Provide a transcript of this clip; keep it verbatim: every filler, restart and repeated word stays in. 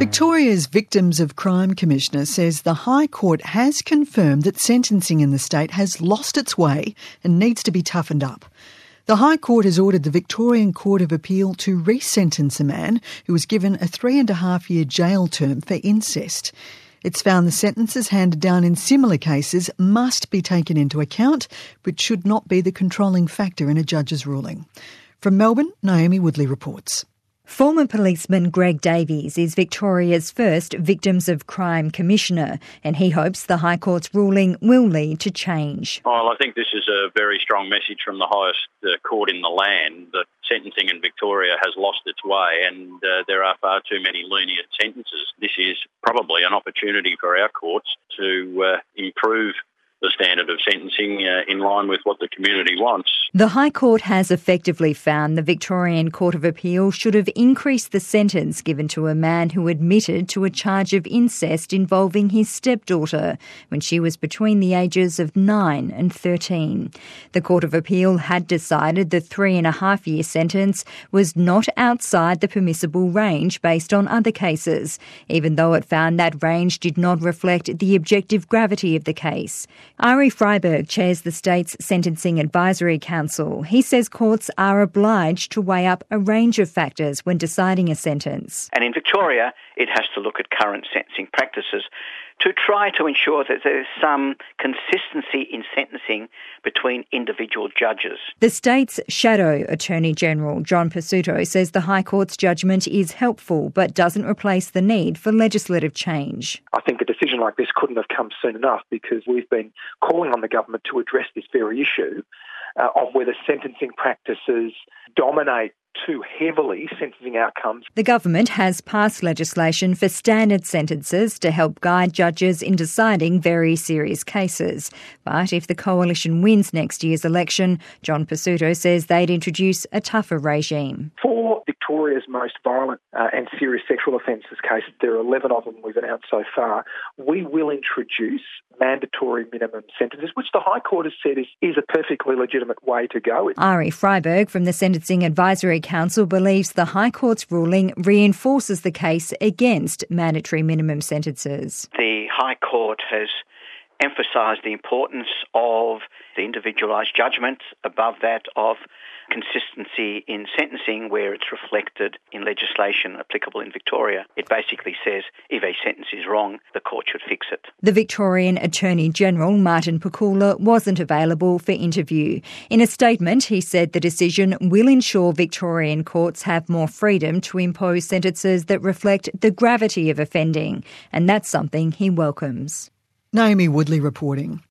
Victoria's Victims of Crime Commissioner says the High Court has confirmed that sentencing in the state has lost its way and needs to be toughened up. The High Court has ordered the Victorian Court of Appeal to re-sentence a man who was given a three and a half year jail term for incest. It's found the sentences handed down in similar cases must be taken into account, but should not be the controlling factor in a judge's ruling. From Melbourne, Naomi Woodley reports. Former policeman Greg Davies is Victoria's first Victims of Crime Commissioner, and he hopes the High Court's ruling will lead to change. Well, I think this is a very strong message from the highest uh, court in the land that sentencing in Victoria has lost its way and uh, there are far too many lenient sentences. This is probably an opportunity for our courts to uh, improve the standard of sentencing uh, in line with what the community wants. The High Court has effectively found the Victorian Court of Appeal should have increased the sentence given to a man who admitted to a charge of incest involving his stepdaughter when she was between the ages of nine and thirteen. The Court of Appeal had decided the three and a half year sentence was not outside the permissible range based on other cases, even though it found that range did not reflect the objective gravity of the case. Ari Freiberg chairs the state's Sentencing Advisory Council. He says courts are obliged to weigh up a range of factors when deciding a sentence. And in Victoria, it has to look at current sentencing practices to try to ensure that there is some consistency in sentencing between individual judges. The state's Shadow Attorney General, John Pesutto, says the High Court's judgment is helpful but doesn't replace the need for legislative change. I think a decision like this couldn't have come soon enough because we've been calling on the government to address this very issue uh, of whether sentencing practices dominate too heavily sentencing outcomes. The government has passed legislation for standard sentences to help guide judges in deciding very serious cases. But if the coalition wins next year's election, John Pesutto says they'd introduce a tougher regime. For Victoria's most violent uh, and serious sexual offences cases, there are eleven of them we've announced so far, we will introduce mandatory minimum sentences, which the High Court has said is, is a perfectly legitimate way to go. Ari Freiberg from the Sentencing Advisory Council believes the High Court's ruling reinforces the case against mandatory minimum sentences. The High Court has emphasised the importance of the individualised judgment above that of consistency in sentencing where it's reflected in legislation applicable in Victoria. It basically says if a sentence is wrong, the court should fix it. The Victorian Attorney General, Martin Pakula, wasn't available for interview. In a statement, he said the decision will ensure Victorian courts have more freedom to impose sentences that reflect the gravity of offending, and that's something he welcomes. Naomi Woodley reporting.